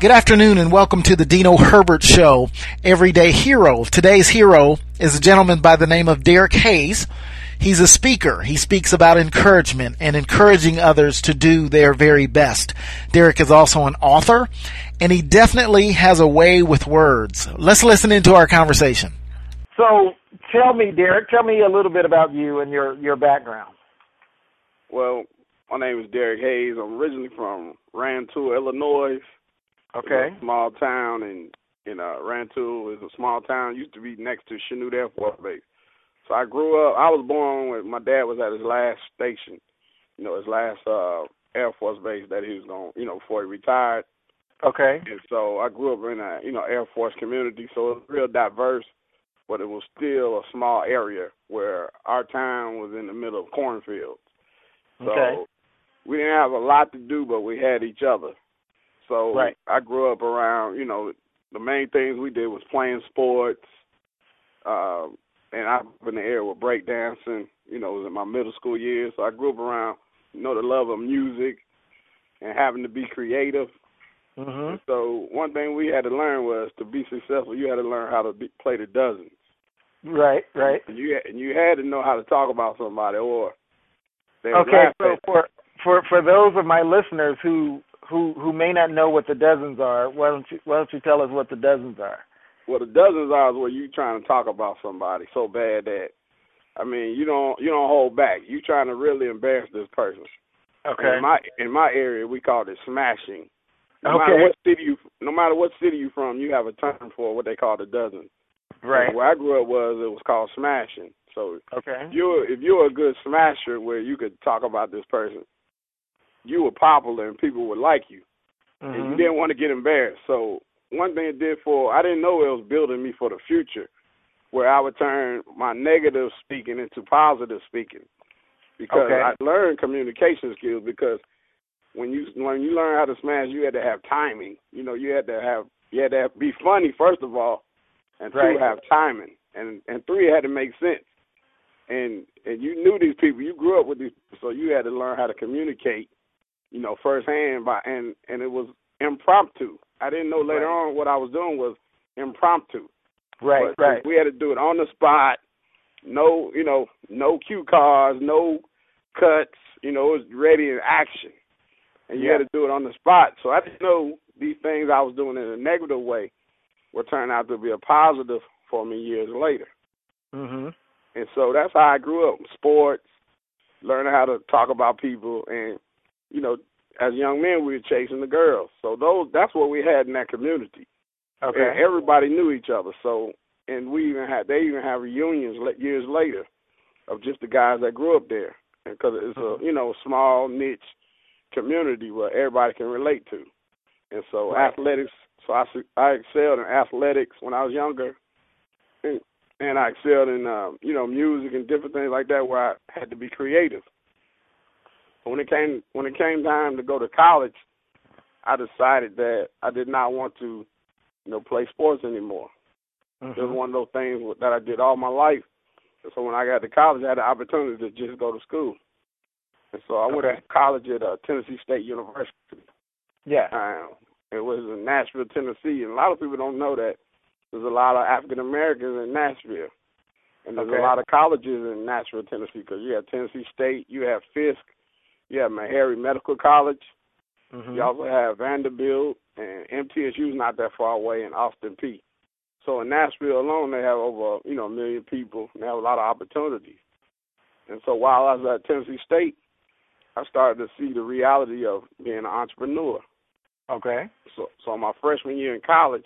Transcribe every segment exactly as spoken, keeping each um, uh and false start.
Good afternoon and welcome to the Dino Herbert Show, Everyday Hero. Today's hero is a gentleman by the name of Derek Hayes. He's a speaker. He speaks about encouragement and encouraging others to do their very best. Derek is also an author, and he definitely has a way with words. Let's listen into our conversation. So tell me, Derek, tell me a little bit about you and your, your background. Well, my name is Derek Hayes. I'm originally from Rantoul, Illinois. Okay. It's a small town, and in uh, Rantoul is a small town. It used to be next to Chanute Air Force Base. So I grew up. I was born when my dad was at his last station, you know, his last uh, Air Force base that he was going, you know, before he retired. Okay. And so I grew up in a, you know, Air Force community. So it was real diverse, but it was still a small area where our town was in the middle of cornfields. So okay. we didn't have a lot to do, but we had each other. So right. I grew up around, you know, the main things we did was playing sports, uh, and I was in the area with breakdancing, you know, it was in my middle school years. So I grew up around, you know, the love of music and having to be creative. Mm-hmm. So one thing we had to learn was to be successful, you had to learn how to be, play the dozens. Right, right. And you, and you had to know how to talk about somebody or they would Okay, laugh so at for, for, for those of my listeners who Who who may not know what the dozens are, why don't you why don't you tell us what the dozens are? Well, the dozens are is where you trying to talk about somebody so bad that, I mean, you don't you don't hold back. You trying to really embarrass this person. Okay. And in my in my area, we call it smashing. No okay. matter what city you no matter what city you from, you have a term for what they call the dozen. Right. And where I grew up was it was called smashing. So okay. if you're if you're a good smasher where you could talk about this person, you were popular and people would like you. Mm-hmm. And you didn't want to get embarrassed. So one thing it did for, I didn't know it was building me for the future, where I would turn my negative speaking into positive speaking. Because okay. I learned communication skills because when you when you learn how to smash, you had to have timing. You know, you had to have, you had to have, be funny, first of all, and right. two, have timing. And and three, it had to make sense. And and you knew these people. You grew up with these people, so you had to learn how to communicate, you know, firsthand, by and, and it was impromptu. I didn't know later right. on what I was doing was impromptu. Right, but right. We had to do it on the spot. No, you know, no cue cards, no cuts. You know, it was ready in action, and you yeah. had to do it on the spot. So I didn't know these things I was doing in a negative way would turn out to be a positive for me years later. Mm-hmm. And so that's how I grew up: sports, learning how to talk about people, and you know, as young men, we were chasing the girls. So those that's what we had in that community. Okay. And everybody knew each other. So, and we even had they even have reunions years later of just the guys that grew up there, because it's a you know small niche community where everybody can relate to. And so right. athletics. So I I excelled in athletics when I was younger, and, and I excelled in um, you know music and different things like that where I had to be creative. When it came when it came time to go to college, I decided that I did not want to, you know, play sports anymore. Mm-hmm. It was one of those things that I did all my life. And so when I got to college, I had the opportunity to just go to school. And so I went okay. to college at uh, Tennessee State University. Yeah. Um, it was in Nashville, Tennessee, and a lot of people don't know that there's a lot of African Americans in Nashville, and there's okay. a lot of colleges in Nashville, Tennessee, because you have Tennessee State, you have Fisk. You have Meharry Medical College. Mm-hmm. You also have Vanderbilt, and M T S U is not that far away in Austin Peay. So in Nashville alone, they have over, you know, a million people, and they have a lot of opportunities. And so while I was at Tennessee State, I started to see the reality of being an entrepreneur. Okay. So so my freshman year in college,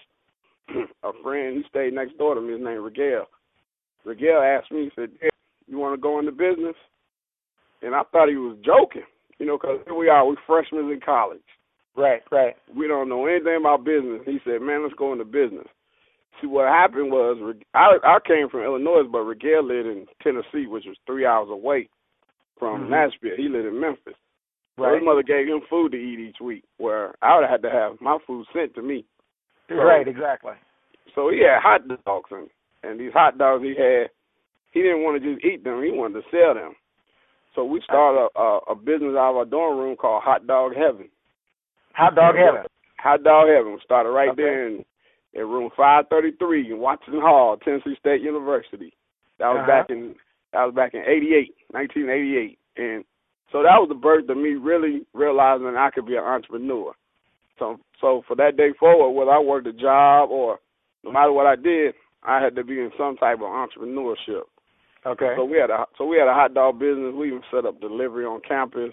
a friend, he stayed next door to me, his name Rigel. Rigel asked me, he said, hey, you want to go into business? And I thought he was joking, you know, because here we are, we're freshmen in college. Right, right. We don't know anything about business. He said, man, let's go into business. See, what happened was, I, I came from Illinois, but Rigel lived in Tennessee, which was three hours away from mm-hmm. Nashville. He lived in Memphis. Right. So his mother gave him food to eat each week, where I would have had to have my food sent to me. So, right, exactly. So he had hot dogs, and, and these hot dogs he had, he didn't want to just eat them. He wanted to sell them. So we started a, a, a business out of our dorm room called Hot Dog Heaven. Hot Dog Heaven. Hot Dog Heaven. We started right Okay. there in, in room five thirty-three in Watson Hall, Tennessee State University. That was Uh-huh. back in that was back in eighty-eight, nineteen eighty-eight, and so that was the birth of me really realizing I could be an entrepreneur. So, so for that day forward, whether I worked a job or no matter what I did, I had to be in some type of entrepreneurship. Okay. So we had a so we had a hot dog business. We even set up delivery on campus.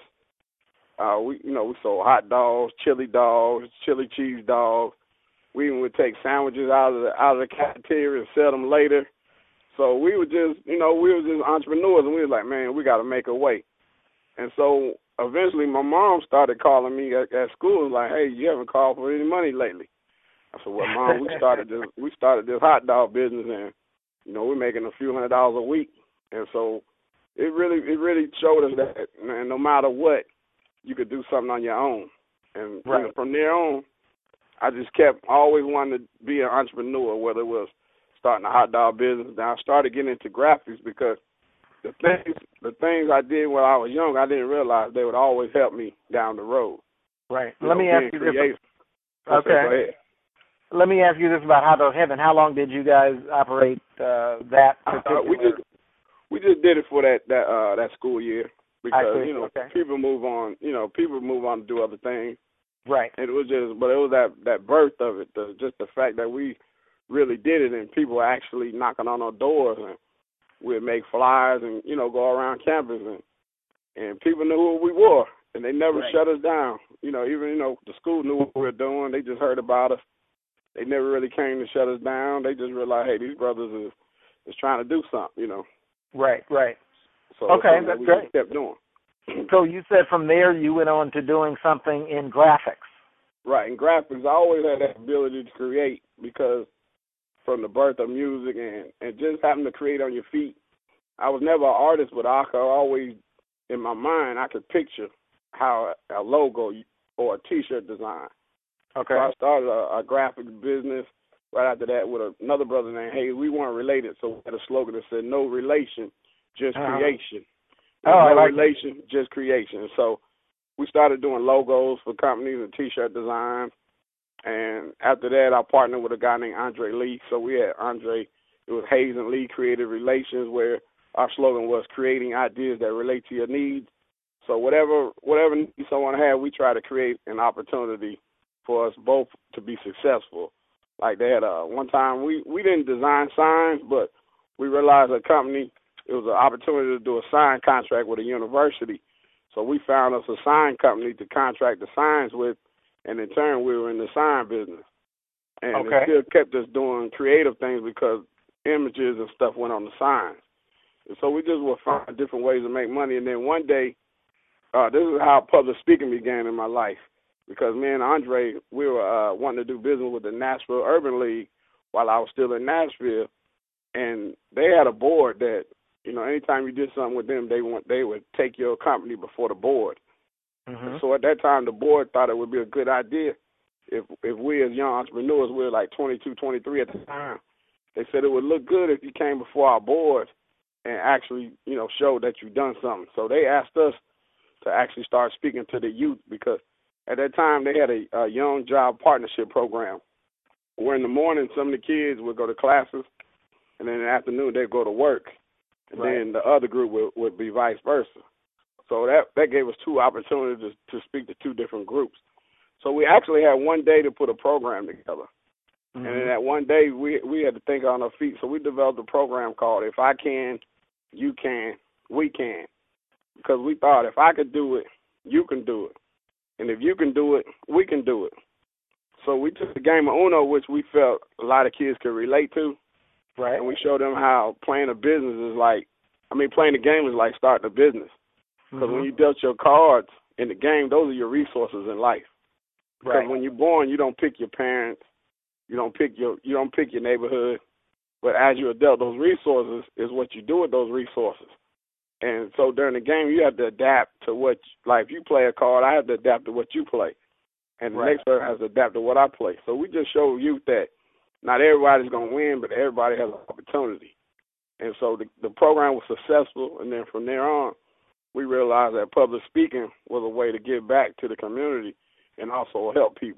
Uh, we you know we sold hot dogs, chili dogs, chili cheese dogs. We even would take sandwiches out of the out of the cafeteria and sell them later. So we were just you know we were just entrepreneurs, and we was like, man, we got to make a way. And so eventually, my mom started calling me at, at school, like, hey, you haven't called for any money lately. I said, well, Mom, we started this we started this hot dog business, and you know we're making a few hundred dollars a week. And so it really it really showed us that, man, no matter what, you could do something on your own. And right. you know, from there on, I just kept always wanting to be an entrepreneur, whether it was starting a hot dog business. Then I started getting into graphics because the things the things I did when I was young, I didn't realize they would always help me down the road. Right. You Let know, me ask you creative. this. Okay. okay. Go ahead. Let me ask you this about Hot Dog Heaven. How long did you guys operate uh, that particular? Uh, we just we just did it for that that uh, that school year because you know okay. people move on. You know people move on to do other things. Right. And it was just, but it was that that birth of it, the, just the fact that we really did it, and people were actually knocking on our doors, and we'd make flyers and you know go around campus, and and people knew who we were, and they never right. shut us down. You know, even you know the school knew what we were doing. They just heard about us. They never really came to shut us down. They just realized, hey, these brothers is is trying to do something, you know. Right, right. So okay, that's that we great. Just kept doing. So you said from there you went on to doing something in graphics. Right, in graphics, I always had that ability to create because from the birth of music and, and just having to create on your feet. I was never an artist, but I could always, in my mind, I could picture how a logo or a T-shirt design. Okay. So I started a, a graphics business right after that with another brother named Hayes. We weren't related, so we had a slogan that said, no relation, just uh-huh. creation. Oh, no I like relation, that. Just creation. So we started doing logos for companies and T-shirt designs. And after that, I partnered with a guy named Andre Lee. So we had Andre, it was Hayes and Lee Creative Relations, where our slogan was creating ideas that relate to your needs. So whatever whatever need someone had, we try to create an opportunity for us both to be successful. Like they had a, one time, we, we didn't design signs, but we realized a company, it was an opportunity to do a sign contract with a university. So we found us a sign company to contract the signs with, and in turn we were in the sign business. And okay. it still kept us doing creative things because images and stuff went on the signs. And so we just would find different ways to make money. And then one day, uh, this is how public speaking began in my life. Because me and Andre, we were uh, wanting to do business with the Nashville Urban League while I was still in Nashville. And they had a board that, you know, anytime you did something with them, they want they would take your company before the board. Mm-hmm. So at that time, the board thought it would be a good idea if if we as young entrepreneurs, we were like twenty-two, twenty-three at the time, they said it would look good if you came before our board and actually, you know, showed that you've done something. So they asked us to actually start speaking to the youth because at that time they had a, a young job partnership program where in the morning some of the kids would go to classes and then in the afternoon they'd go to work. And right. then the other group would, would be vice versa. So that that gave us two opportunities to, to speak to two different groups. So we actually had one day to put a program together. Mm-hmm. And in that one day, we we had to think on our feet. So we developed a program called If I Can, You Can, We Can. Because we thought if I could do it, you can do it. And if you can do it, we can do it. So we took the game of Uno, which we felt a lot of kids could relate to. Right. And we showed them how playing a business is like, I mean, playing the game is like starting a business. Because mm-hmm. when you dealt your cards in the game, those are your resources in life. Because right. when you're born, you don't pick your parents, you don't pick your you don't pick your neighborhood. But as you're dealt those resources is what you do with those resources. And so during the game, you have to adapt to what, like if you play a card, I have to adapt to what you play. And the right. next person has to adapt to what I play. So we just show youth that not everybody's going to win, but everybody has an opportunity. And so the, the program was successful, and then from there on, we realized that public speaking was a way to give back to the community and also help people.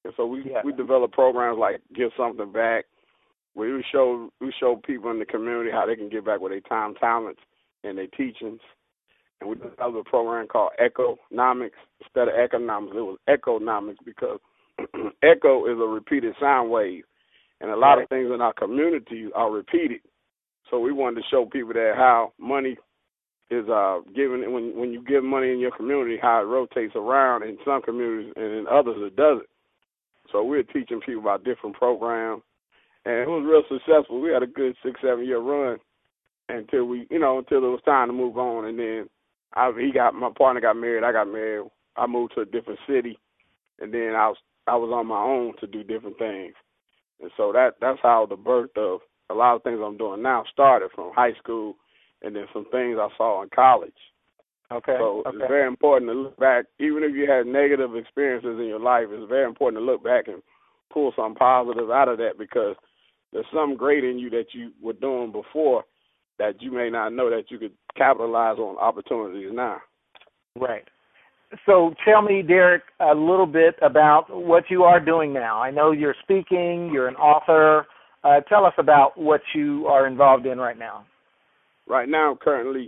And so we Yeah. we develop programs like Give Something Back, where we show we show people in the community how they can get back with their time, talents, and their teachings. And we developed a program called Economics. Instead of economics, it was economics because echo is a repeated sound wave, and a lot Right. of things in our community are repeated. So we wanted to show people that how money is uh given when when you give money in your community, how it rotates around in some communities and in others it doesn't. So we're teaching people about different programs, and it was real successful. We had a good six seven year run until we you know until it was time to move on, and then I he got my partner got married, I got married, I moved to a different city, and then I was I was on my own to do different things, and so that that's how the birth of a lot of things I'm doing now started from high school. And then some things I saw in college. Okay. So okay. it's very important to look back, even if you had negative experiences in your life, it's very important to look back and pull something positive out of that because there's something great in you that you were doing before that you may not know that you could capitalize on opportunities now. Right. So tell me, Derek, a little bit about what you are doing now. I know you're speaking, you're an author. Uh, tell us about what you are involved in right now. Right now, currently,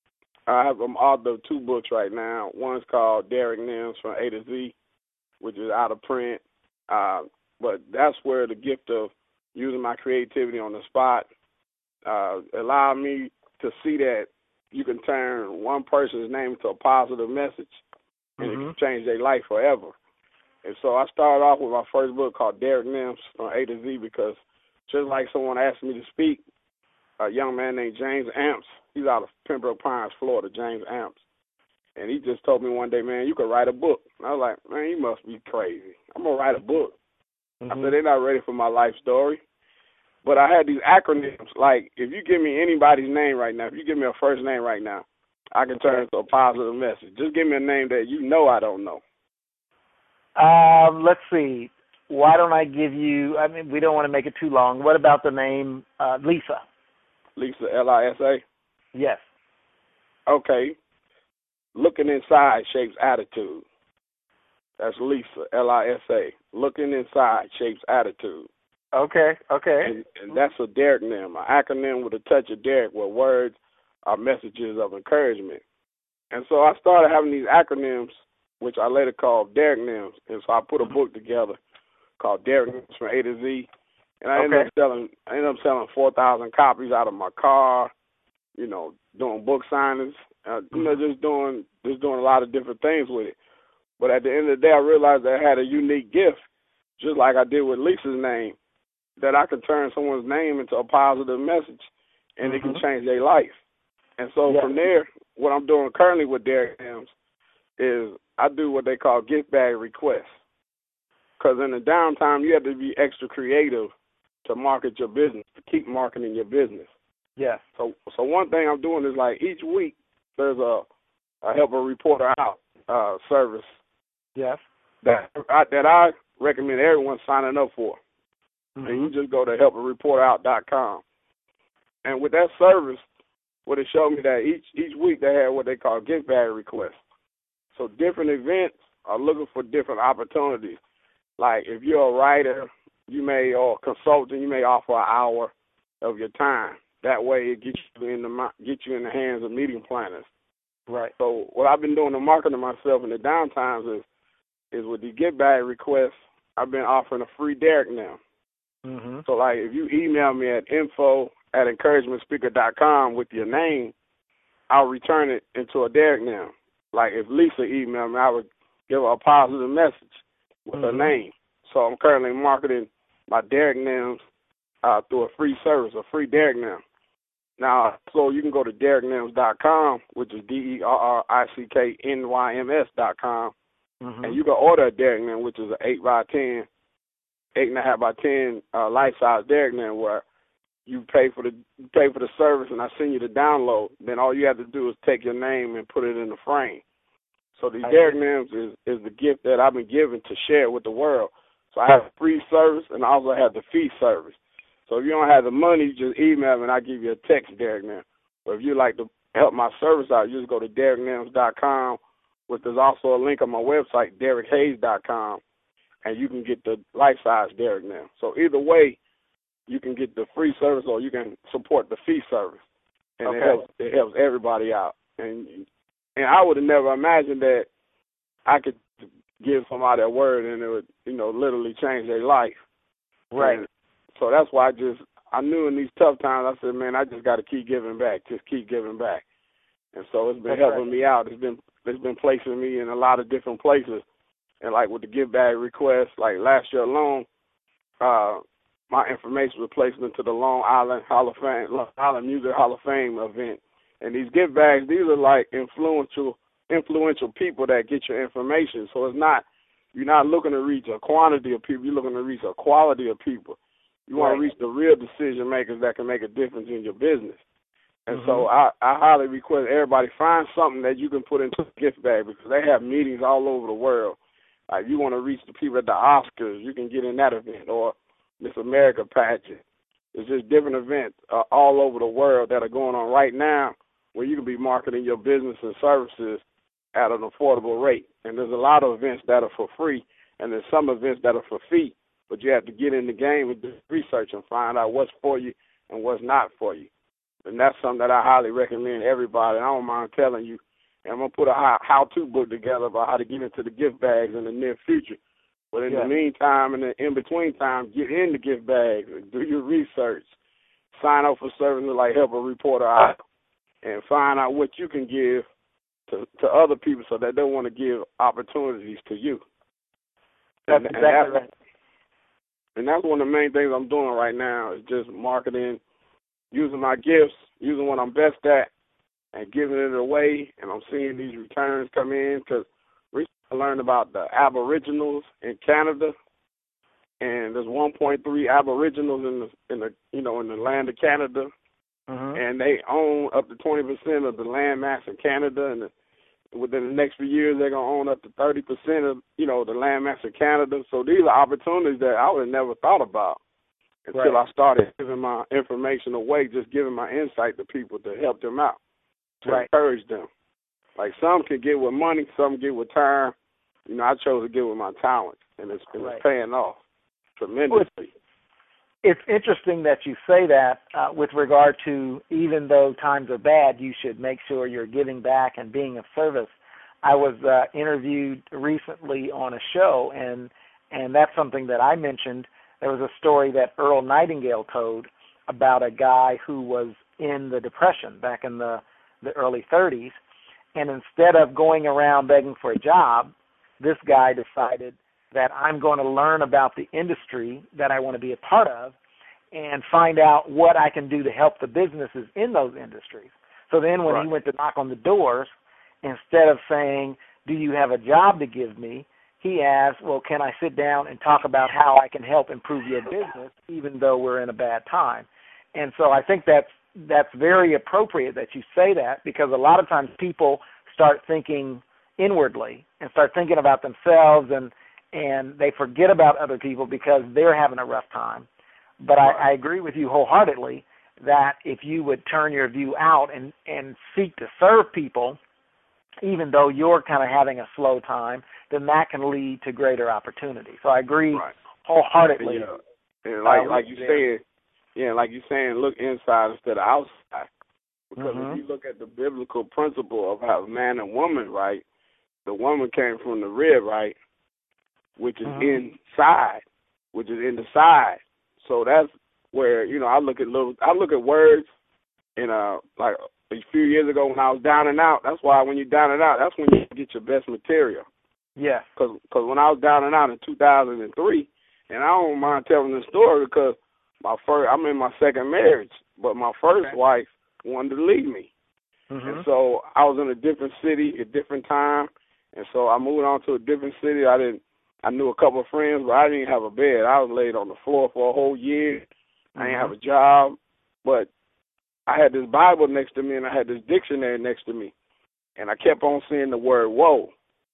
I have I'm author of two books right now. One's called Derek Nims from A to Z, which is out of print. Uh, but that's where the gift of using my creativity on the spot uh, allowed me to see that you can turn one person's name into a positive message, and mm-hmm. it can change their life forever. And so I started off with my first book called Derek Nims from A to Z because just like someone asked me to speak, a young man named James Amps. He's out of Pembroke Pines, Florida, James Amps. And he just told me one day, man, you could write a book. And I was like, man, you must be crazy. I'm going to write a book. Mm-hmm. I said, they're not ready for my life story. But I had these acronyms. Like, if you give me anybody's name right now, if you give me a first name right now, I can turn it into a positive message. Just give me a name that you know I don't know. Um, let's see. Why don't I give you, I mean, we don't want to make it too long. What about the name uh, Lisa? Lisa, L I S A? Yes. Okay. Looking inside shapes attitude. That's Lisa, L I S A. Looking inside shapes attitude. Okay, okay. And, and that's a Derek name, an acronym with a touch of Derek where words are messages of encouragement. And so I started having these acronyms, which I later called Derek names. And so I put a book together called Derek Nims from A to Z. And I ended okay. up selling I ended up selling four thousand copies out of my car, you know, doing book signings, uh, you know, just doing just doing a lot of different things with it. But at the end of the day, I realized that I had a unique gift, just like I did with Lisa's name, that I could turn someone's name into a positive message, and mm-hmm. it can change their life. And so yeah. from there, what I'm doing currently with Derek Nims is I do what they call gift bag requests. Because in the downtime, you have to be extra creative to market your business, to keep marketing your business. Yeah. So so one thing I'm doing is like each week there's a, a help a reporter out uh, service. Yes. That I, that I recommend everyone signing up for. Mm-hmm. And you just go to help a reporter out dot com. And with that service, what it showed me that each each week they had what they call gift bag requests. So different events are looking for different opportunities. Like if you're a writer, you may, or a consultant, you may offer an hour of your time. That way it gets you in the get you in the hands of meeting planners. Right. So what I've been doing to market myself in the downtimes is is with the gift bag requests, I've been offering a free Derek now. Mm-hmm. So like if you email me at info at encouragement speaker dot com with your name, I'll return it into a Derek now. Like if Lisa emailed me, I would give her a positive message with mm-hmm. her name. So I'm currently marketing my Derek Nims uh, through a free service, a free Derek Nim. Now, so you can go to derek nims dot com, which is D E R R I C K N Y M S dot com, mm-hmm. and you can order a Derek Nim, which is an eight by ten, eight and a half by ten uh, life size Derek Nim, where you pay for the you pay for the service, and I send you the download. Then all you have to do is take your name and put it in the frame. So the Derek Nims is is the gift that I've been given to share with the world. So I have a free service, and I also have the fee service. So if you don't have the money, just email me, and I'll give you a text, Derek Nim. But if you'd like to help my service out, you just go to derek nims dot com, which there's also a link on my website, derek hayes dot com. and you can get the life-size Derek now. So either way, you can get the free service or you can support the fee service, and okay. it helps it helps everybody out. And and I would have never imagined that I could give somebody a word and it would, you know, literally change their life. Right. And so that's why I just I knew in these tough times, I said, man, I just got to keep giving back, just keep giving back. And so it's been that's helping right. me out. It's been it's been placing me in a lot of different places. And like with the give back requests, like last year alone, uh, my information was placed into the Long Island Hall of Fame, Long Island Music Hall of Fame event. And these give bags, these are like influential influential people that get your information. So it's not you're not looking to reach a quantity of people. You're looking to reach a quality of people. You want right. to reach the real decision makers that can make a difference in your business. And mm-hmm. so I, I highly request everybody find something that you can put into a gift bag because they have meetings all over the world. Like you want to reach the people at the Oscars, you can get in that event, or Miss America pageant. It's just different events uh, all over the world that are going on right now where you can be marketing your business and services at an affordable rate. And there's a lot of events that are for free, and there's some events that are for fee, but you have to get in the game and do research and find out what's for you and what's not for you. And that's something that I highly recommend everybody. I don't mind telling you. And I'm going to put a how-to book together about how to get into the gift bags in the near future. But in yeah. the meantime, in the in-between time, get in the gift bags, do your research, sign up for services like Help a Reporter Out, and find out what you can give to, to other people so that they want to give opportunities to you. That's and, exactly and that's, right. And that's one of the main things I'm doing right now is just marketing, using my gifts, using what I'm best at, and giving it away. And I'm seeing these returns come in because recently I learned about the Aboriginals in Canada, and there's one point three Aboriginals in the in the you know in the land of Canada, mm-hmm. and they own up to twenty percent of the land mass in Canada, and the, within the next few years they're gonna own up to thirty percent of you know the land mass in Canada. So these are opportunities that I would have never thought about until right. I started giving my information away, just giving my insight to people to help them out, to right. encourage them. Like some can get with money, some get with time. You know, I chose to get with my talent, and it's, and right. it's paying off tremendously. Well, it's interesting that you say that uh, with regard to even though times are bad, you should make sure you're giving back and being of service. I was uh, interviewed recently on a show, and and that's something that I mentioned. There was a story that Earl Nightingale told about a guy who was in the Depression back in the, the early thirties, and instead of going around begging for a job, this guy decided that I'm going to learn about the industry that I want to be a part of and find out what I can do to help the businesses in those industries. So then when right. he went to knock on the doors, instead of saying, do you have a job to give me, he asked, well, can I sit down and talk about how I can help improve your business even though we're in a bad time? And so I think that's, that's very appropriate that you say that, because a lot of times people start thinking inwardly and start thinking about themselves, and and they forget about other people because they're having a rough time. But I, I agree with you wholeheartedly that if you would turn your view out and, and seek to serve people, even though you're kind of having a slow time, then that can lead to greater opportunity. So I agree right. wholeheartedly. Yeah. And like uh, like you there. said, yeah, like you saying, look inside instead of outside. Because mm-hmm. if you look at the biblical principle of how man and woman, right, the woman came from the rib, right, which is mm-hmm. inside, which is in the side. So that's where, you know, I look at little, I look at words, and uh, like a few years ago when I was down and out, that's why when you're down and out, that's when you get your best material. Yeah. Because when I was down and out in two thousand three, and I don't mind telling this story because my first, I'm in my second marriage, but my first okay. wife wanted to leave me. Mm-hmm. And so I was in a different city, a different time, and so I moved on to a different city. I didn't, I knew a couple of friends, but I didn't have a bed. I was laid on the floor for a whole year. Mm-hmm. I didn't have a job, but I had this Bible next to me, and I had this dictionary next to me, and I kept on seeing the word woe,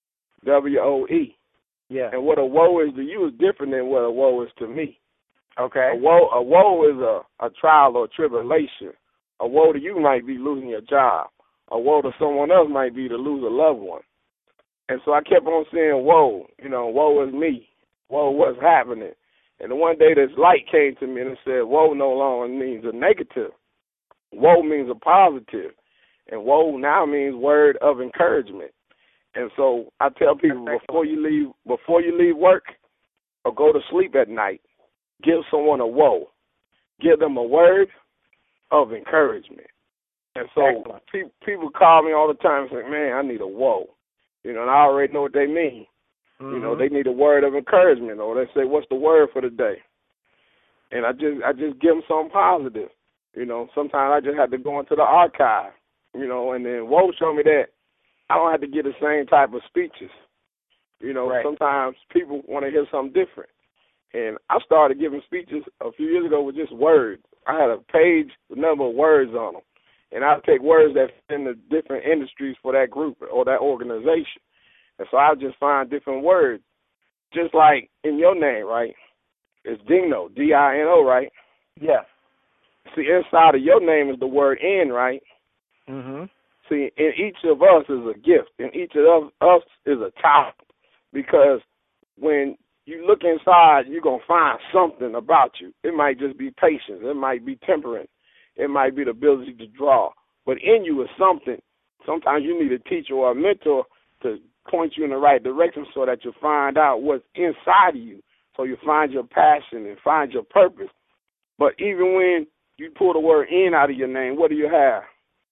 W O E. Yeah. And what a woe is to you is different than what a woe is to me. Okay. A woe, a woe is a, a trial or a tribulation. A woe to you might be losing your job. A woe to someone else might be to lose a loved one. And so I kept on saying, woe, you know, woe is me. whoa, what's happening? And the one day this light came to me and it said, whoa no longer means a negative. Whoa means a positive. And whoa now means word of encouragement. And so I tell people before you leave before you leave work or go to sleep at night, give someone a whoa. Give them a word of encouragement. And so pe- people call me all the time and say, man, I need a whoa. You know, and I already know what they mean. Mm-hmm. You know, they need a word of encouragement, or they say, what's the word for the day? And I just I just give them something positive. You know, sometimes I just have to go into the archive, you know, and then whoa show me that I don't have to get the same type of speeches. You know, right. Sometimes people want to hear something different. And I started giving speeches a few years ago with just words. I had a page with a number of words on them. And I'd take words that fit in the different industries for that group or that organization. And so I'll just find different words. Just like in your name, right? It's Dino, D I N O, right? Yes. See, inside of your name is the word in, right? Mm-hmm. See, in each of us is a gift. In each of us is a talent. Because when you look inside, you're going to find something about you. It might just be patience. It might be temperance. It might be the ability to draw. But in you is something. Sometimes you need a teacher or a mentor to point you in the right direction so that you find out what's inside of you, so you find your passion and find your purpose. But even when you pull the word in out of your name, what do you have?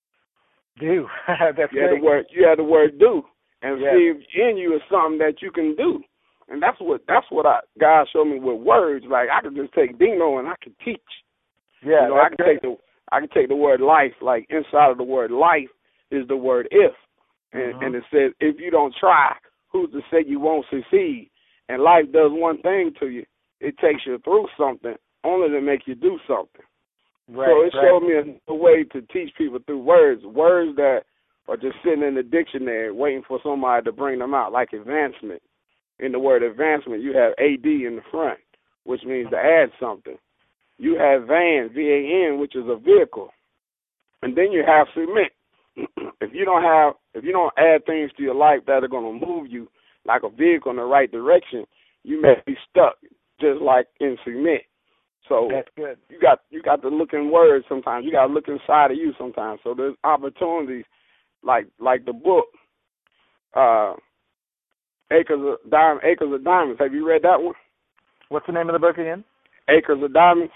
Do. That's you have the word. You have the word do, and yes. see, in you is something that you can do, and that's what that's what I, God showed me with words. Like I could just take Dino and I could teach. Yeah, you know, I can take the I can take the word life. Like inside of the word life is the word if. And, mm-hmm. and it says, if you don't try, who's to say you won't succeed? And life does one thing to you. It takes you through something only to make you do something. Right, so it right. showed me a, a way to teach people through words, words that are just sitting in the dictionary waiting for somebody to bring them out, like advancement. In the word advancement, you have A D in the front, which means to add something. You have van, V A N, which is a vehicle. And then you have cement. If you don't have, if you don't add things to your life that are going to move you like a vehicle in the right direction, you may be stuck, just like in cement. So that's good. You got you got to look in words sometimes. You got to look inside of you sometimes. So there's opportunities, like like the book, uh, Acres of Diamonds. Acres of Diamonds. Have you read that one? What's the name of the book again? Acres of Diamonds.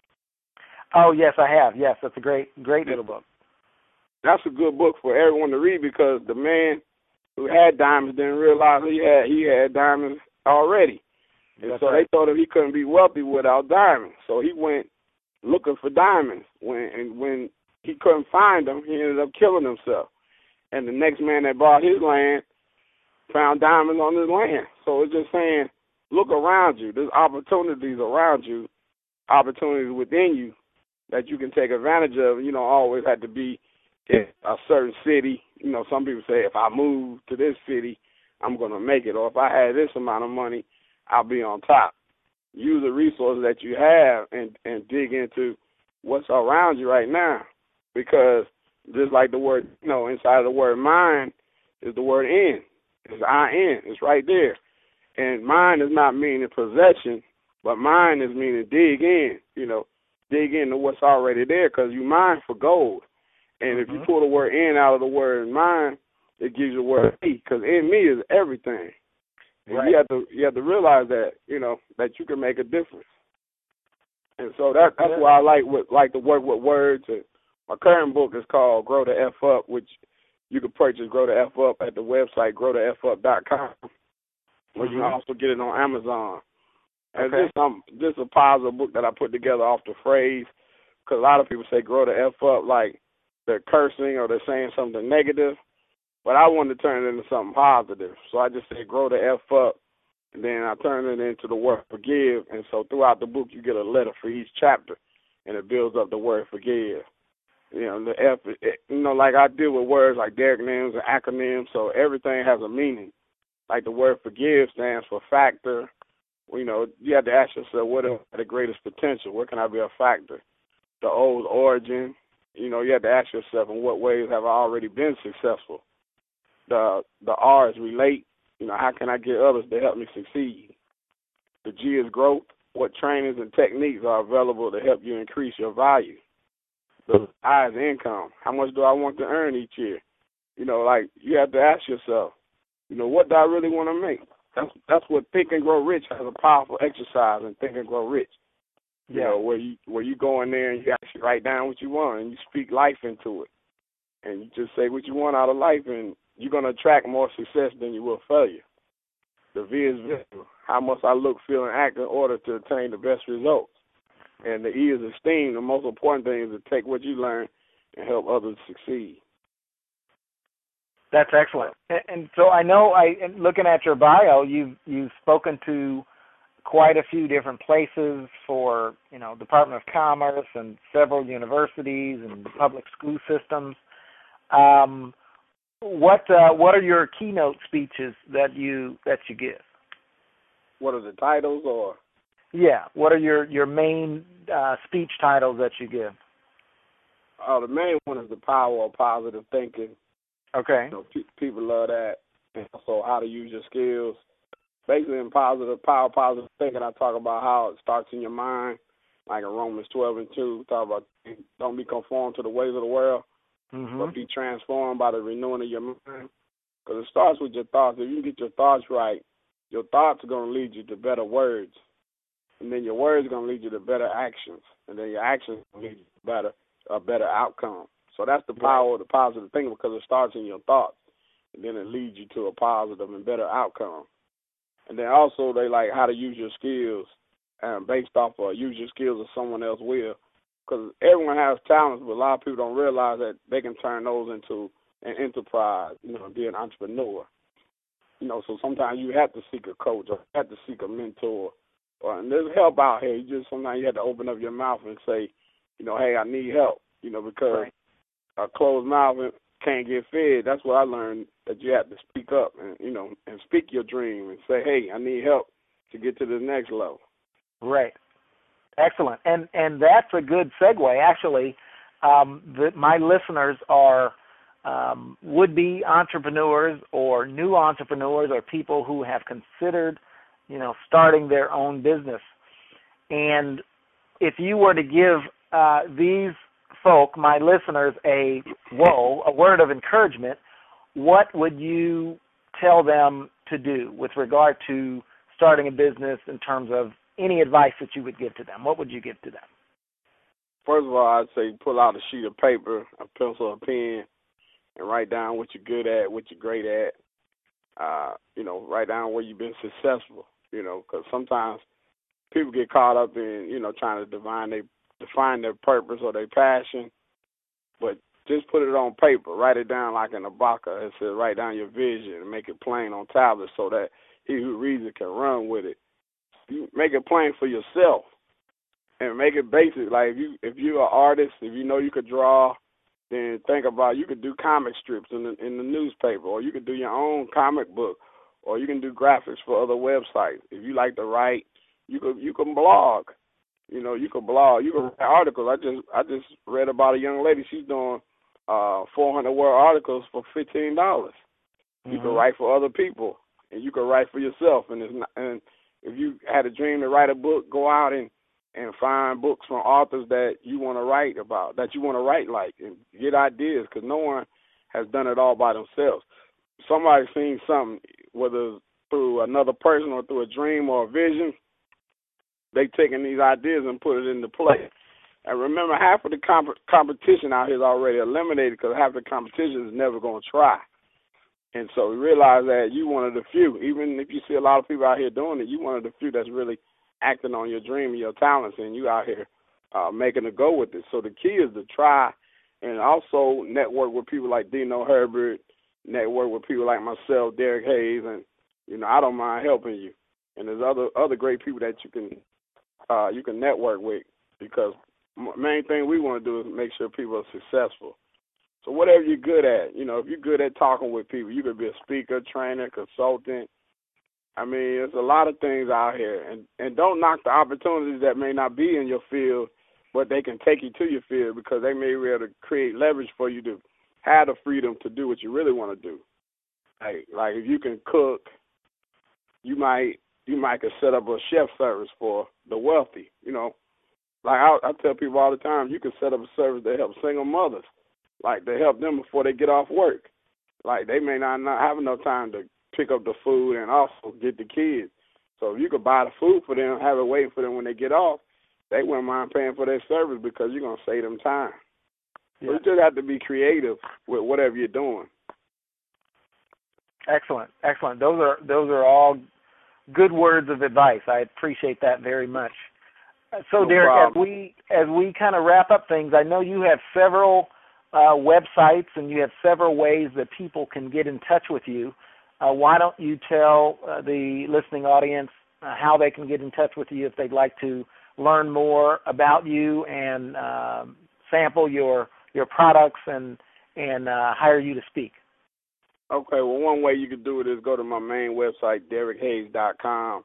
Oh yes, I have. Yes, that's a great great little book. That's a good book for everyone to read because the man who had diamonds didn't realize he had he had diamonds already. And That's so right. they thought that he couldn't be wealthy without diamonds. So he went looking for diamonds. When and when he couldn't find them, he ended up killing himself. And the next man that bought his land found diamonds on his land. So it's just saying, look around you. There's opportunities around you, opportunities within you that you can take advantage of. You don't always have to be in a certain city. You know, some people say, if I move to this city, I'm going to make it. Or if I had this amount of money, I'll be on top. Use the resources that you have and, and dig into what's around you right now. Because just like the word, you know, inside of the word mind is the word in. It's I N. It's right there. And mind is not meaning possession, but mind is meaning dig in, you know, dig into what's already there because you mine for gold. And mm-hmm. if you pull the word in out of the word mind, it gives you the word me, because in me is everything. And right. you have to you have to realize that, you know, that you can make a difference. And so that that's why I like with, like to work with words. And my current book is called Grow the F Up, which you can purchase Grow the F Up at the website grow the f up dot com, where mm-hmm. you can also get it on Amazon. And okay. just um just a positive book that I put together off the phrase, because a lot of people say grow the F up like they're cursing or they're saying something negative. But I wanted to turn it into something positive. So I just said grow the F up, and then I turn it into the word forgive. And so throughout the book, you get a letter for each chapter, and it builds up the word forgive. You know, the F, it, you know, like I deal with words like deronyms and acronyms, so everything has a meaning. Like the word forgive stands for factor. You know, you have to ask yourself, what is the greatest potential? Where can I be a factor? The old origin. You know, you have to ask yourself, in what ways have I already been successful? The the R is relate. You know, how can I get others to help me succeed? The G is growth. What trainings and techniques are available to help you increase your value? The I is income. How much do I want to earn each year? You know, like you have to ask yourself, you know, what do I really want to make? That's that's what Think and Grow Rich has a powerful exercise in Think and Grow Rich. You yeah. know, where you where you go in there and you actually write down what you want and you speak life into it. And you just say what you want out of life, and you're going to attract more success than you will failure. The V is visual. How must I look, feel, and act in order to attain the best results? And the E is esteem. The most important thing is to take what you learn and help others succeed. That's excellent. And, and so I know, I looking at your bio, you've you've spoken to quite a few different places for, you know, Department of Commerce and several universities and public school systems. Um, what uh, what are your keynote speeches that you that you give? What are the titles, or? Yeah, what are your your main uh, speech titles that you give? Uh, the main one is the power of positive thinking. Okay. You know, pe- people love that. And also how to use your skills. Basically, in positive power, of positive thinking, I talk about how it starts in your mind, like in Romans twelve and two. Talk about don't be conformed to the ways of the world, mm-hmm. but be transformed by the renewing of your mind. Because it starts with your thoughts. If you can get your thoughts right, your thoughts are going to lead you to better words. And then your words are going to lead you to better actions. And then your actions will lead you to better, a better outcome. So that's the power of the positive thinking, because it starts in your thoughts. And then it leads you to a positive and better outcome. And then also they like how to use your skills, um, based off of use your skills as someone else will. Because everyone has talents, but a lot of people don't realize that they can turn those into an enterprise, you know, be an entrepreneur. You know, so sometimes you have to seek a coach or you have to seek a mentor. Or, and there's help out here. You just sometimes you have to open up your mouth and say, you know, hey, I need help. You know, because right. a closed mouth can't get fed. That's what I learned, that you have to speak up and, you know, and speak your dream and say, hey, I need help to get to the next level. Right. Excellent. And and that's a good segue. Actually, um, the, my listeners are um, would-be entrepreneurs or new entrepreneurs or people who have considered, you know, starting their own business. And if you were to give uh, these folk, my listeners, a whoa, a word of encouragement, what would you tell them to do with regard to starting a business in terms of any advice that you would give to them? What would you give to them? First of all, I'd say pull out a sheet of paper, a pencil, a pen, and write down what you're good at, what you're great at. Uh, you know, write down where you've been successful, you know, because sometimes people get caught up in, you know, trying to define their, define their purpose or their passion. But just put it on paper. Write it down like in a baka. It says write down your vision and make it plain on tablets so that he who reads it can run with it. You make it plain for yourself and make it basic. Like if you if you're an artist, if you know you could draw, then think about you could do comic strips in the in the newspaper, or you could do your own comic book, or you can do graphics for other websites. If you like to write, you could you can blog. You know, you could blog, you can write articles. I just I just read about a young lady. She's doing uh, four hundred word articles for fifteen dollars. Mm-hmm. You can write for other people, and you can write for yourself. And it's not, and if you had a dream to write a book, go out and, and find books from authors that you want to write about, that you want to write like, and get ideas, because no one has done it all by themselves. Somebody's seen something, whether through another person or through a dream or a vision, they taking these ideas and put it into play. And remember, half of the comp- competition out here is already eliminated, because half the competition is never going to try. And so we realize that you one of the few. Even if you see a lot of people out here doing it, you one of the few that's really acting on your dream and your talents, and you out here uh, making a go with it. So the key is to try, and also network with people like Dino Herbert, network with people like myself, Derek Hayes, and you know I don't mind helping you. And there's other other great people that you can uh, you can network with, because the main thing we want to do is make sure people are successful. So whatever you're good at, you know, if you're good at talking with people, you could be a speaker, trainer, consultant. I mean, there's a lot of things out here. And, and don't knock the opportunities that may not be in your field, but they can take you to your field, because they may be able to create leverage for you to have the freedom to do what you really want to do. Like, like if you can cook, you might you might could set up a chef service for the wealthy, you know. Like I, I tell people all the time, you can set up a service that helps single mothers, like to help them before they get off work. Like they may not, not have enough time to pick up the food and also get the kids. So if you could buy the food for them, have it waiting for them when they get off, they wouldn't mind paying for their service because you're going to save them time. Yeah. So you just have to be creative with whatever you're doing. Excellent, excellent. Those are those are all good words of advice. I appreciate that very much. So, no Derek, problem. as we as we kind of wrap up things, I know you have several uh, websites and you have several ways that people can get in touch with you. Uh, why don't you tell uh, the listening audience uh, how they can get in touch with you if they'd like to learn more about you and uh, sample your your products and and uh, hire you to speak? Okay, well, one way you can do it is go to my main website, derek hayes dot com.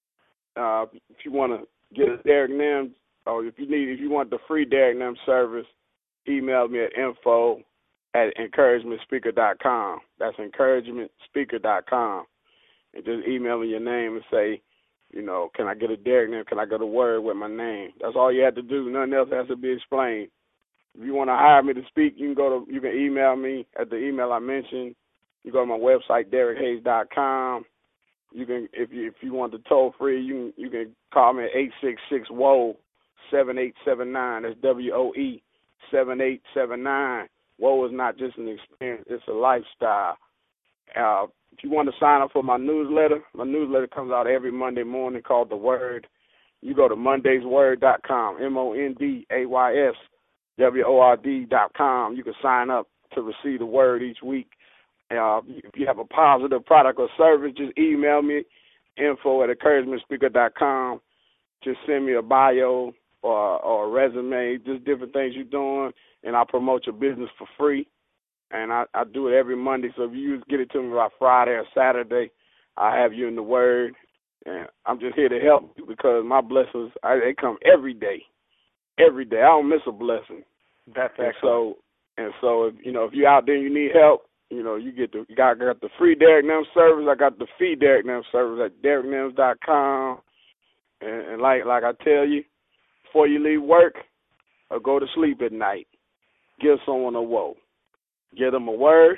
Uh, if you want to get a Derek Nims, or if you need, if you want the free Derek Nims service, email me at info at encouragement speaker dot com. That's encouragement speaker dot com. And just email me your name and say, you know, can I get a Derek Nims? Can I get a word with my name? That's all you have to do. Nothing else has to be explained. If you want to hire me to speak, you can go to, you can email me at the email I mentioned. You go to my website, derek hayes dot com. You can, if you if you want the toll free, you can you can call me at eight six six W O E seven eight seven nine. That's W O E seven eight seven nine. W O E is not just an experience; it's a lifestyle. Uh, if you want to sign up for my newsletter, my newsletter comes out every Monday morning called The Word. You go to mondays word dot com, M O N D A Y S W O R D dot com. You can sign up to receive the Word each week. Uh, if you have a positive product or service, just email me, info at encouragement speaker dot com. Just send me a bio or, or a resume, just different things you're doing, and I'll promote your business for free. And I, I do it every Monday, so if you get it to me by Friday or Saturday, I'll have you in the Word. And I'm just here to help you because my blessings, I, they come every day. Every day. I don't miss a blessing. That's and excellent. so, and so, if, you know, if you're out there and you need help, you know, you get the you got, got the free Derek Nims service. I got the free Derek Nims service at derek nims dot com. And, and like like I tell you, before you leave work or go to sleep at night, give someone a woe. Give them a word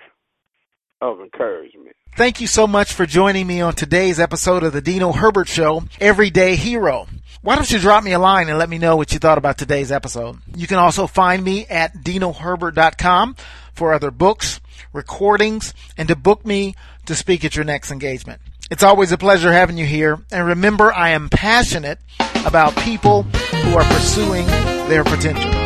of encouragement. Thank you so much for joining me on today's episode of the Dino Herbert Show, Everyday Hero. Why don't you drop me a line and let me know what you thought about today's episode? You can also find me at dino herbert dot com for other books, recordings, and to book me to speak at your next engagement. It's always a pleasure having you here. And remember, I am passionate about people who are pursuing their potential.